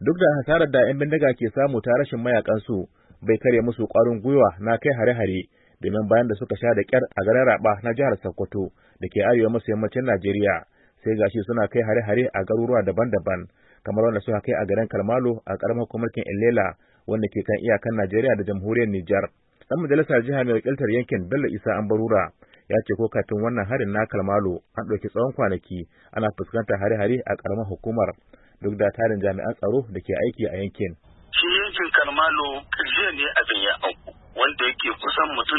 Duk da hasarar da 'yan bindiga ke samu ta rashin mayakansu bai karya musu ƙwarin gwiwa na kai hare-hare domin bayan da suka sha da ƙyar a garin Raba na jihar Sokoto da ke arewa maso yammacin Najeriya sai gashi suna kai hare-hare a garuruwa daban-daban kamar wanda suka kai a garin Kalmalo a ƙaramar mulkin Ilela wanda ke kan iyakan Najeriya da jamhuriyar Nijar. Dan majalisar jiha mai wakiltar yankin Bello Isa Ambarura ya ce ko kafin wannan harin na Kalmalo an ɗauki tsawon kwanaki ana fuskantar hare-hare a ƙaramar hukumar duk da tarin jami'an tsaro da ke aiki a yankin. Shi yankin Kalmalo jiya ne abin ya auku wanda yake kusan mutum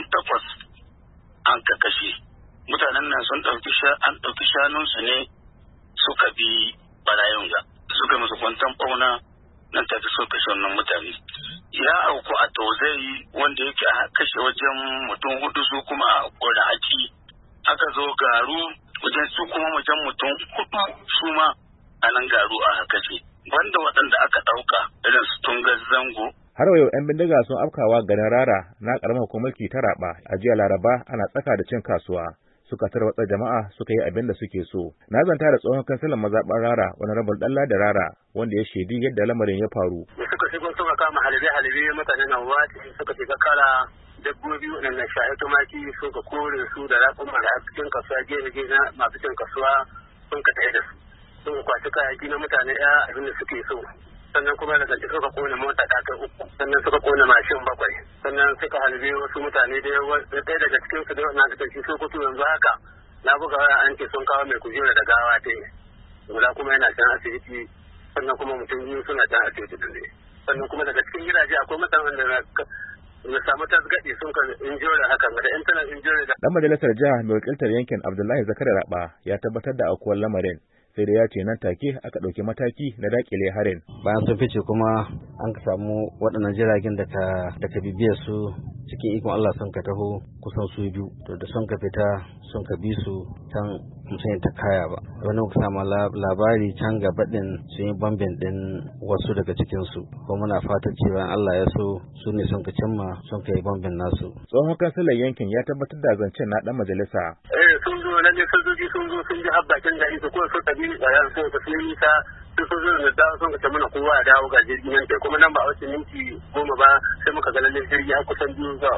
8 an kashe. Mutanen nan sun ɗauki shanunsu ne suka bi barayin ga suka musu kwantan fauna nan take suka kashe wannan mutane. Ya auku a Tozai wanda yake a kashe wajen mutum 4 su kuma a Koda Aki. Aka zo Garu wajen su kuma wajen mutum 4 su ma a nan Garu a kashe. Banda waɗanda aka ɗauka irin su Tungar Zango. Har yau 'yan bindiga sun afkawa garin Rara na ƙaramar hukumar ta Raba a jiya Laraba ana tsaka da cin kasuwa. Suka tarwatsa jama'a suka yi abin da suke so. Na zanta da tsohon kansilan mazaɓar Rara wani rabin ɗalla da Rara wanda ya shaidi yadda lamarin ya faru. Suka shigo suka kama halibe mutanen nan wati suka shiga kala dabbobi waɗannan shahi tumaki suka kore su da raƙuma da cikin kasuwa gefe na masu cin kasuwa sun ka tsaye da su. Sun kwaci kayayyaki na mutane abin da suke so. Sannan kuma daga cikin suka kone mota ta kai 3 sannan suka kone mashin 7 sannan suka halbe wasu mutane da ɗaya daga cikin su da wannan suka ci Sokoto yanzu haka na buga waya an ce sun kawo mai kujera da gawa ta guda kuma yana can asibiti sannan kuma mutum biyu suna can asibiti da sannan kuma daga cikin gidaje akwai mutanen da na samu tasgaɗi sun kan injure hakan da intanet injure da. Dan majalisar jiha mai wakiltar yankin Abdullahi Zakari Raba ya tabbatar da aukuwar lamarin. Sai da ya ce nan take aka ɗauki mataki na dakile harin. Bayan sun fice kuma an ka samu waɗannan jiragen da ka bibiya su cikin ikon Allah sun ka taho kusan su biyu. To da sun ka fita sun ka bi su can mutum ta kaya ba. Wani muka samu labari can gaba ɗin sun yi bambin ɗin wasu daga cikinsu. Kuma muna fatan cewa Allah ya so su ne sun ka cimma sun ka yi bambin nasu. Tsohon kansilan yankin ya tabbatar da zancen na ɗan majalisa. Sun zo lalle sojoji sun zo sun ji har bakin gari su kuma sun tabi bayan sun ka sun nisa sun zo da dawo sun ka ce mana kowa ya dawo ga jirgin nan kuma nan ba a wace minti 10 ba sai muka ga lalle jirgi har kusan 2 zuwa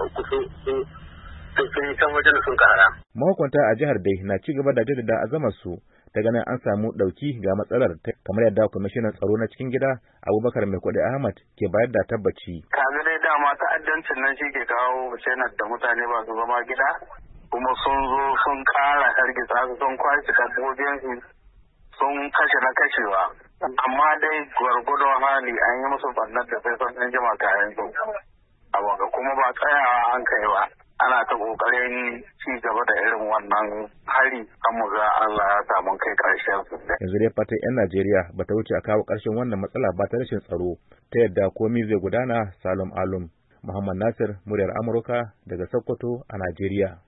3 sun can wajen sun kara. Mahukunta a jihar dai na ci gaba da jaddada azamar su ta ganin an samu ɗauki ga matsalar kamar yadda kwamishinan tsaro na cikin gida Abubakar Maikudi Ahmad ke bayar da tabbaci. Kaga dai dama ta'addancin nan shi ke kawo shenar da mutane ba su zama gida kuma sun zo sun ƙara hargitsa su sun kwashe dabbobinsu sun kashe na kashewa amma dai gwargwadon hali an yi musu bannar da sai sun ɗan jima kayan su a kuma ba tsayawa an kai ba ana ta ƙoƙarin ci gaba da irin wannan hari an mu ga Allah ya samu kai ƙarshen su. Yanzu dai fatan 'yan Najeriya ba ta wuce a kawo ƙarshen wannan matsala ba ta rashin tsaro ta yadda komai zai gudana salom alum. Muhammad Nasir, muryar Amurka daga Sokoto a Najeriya.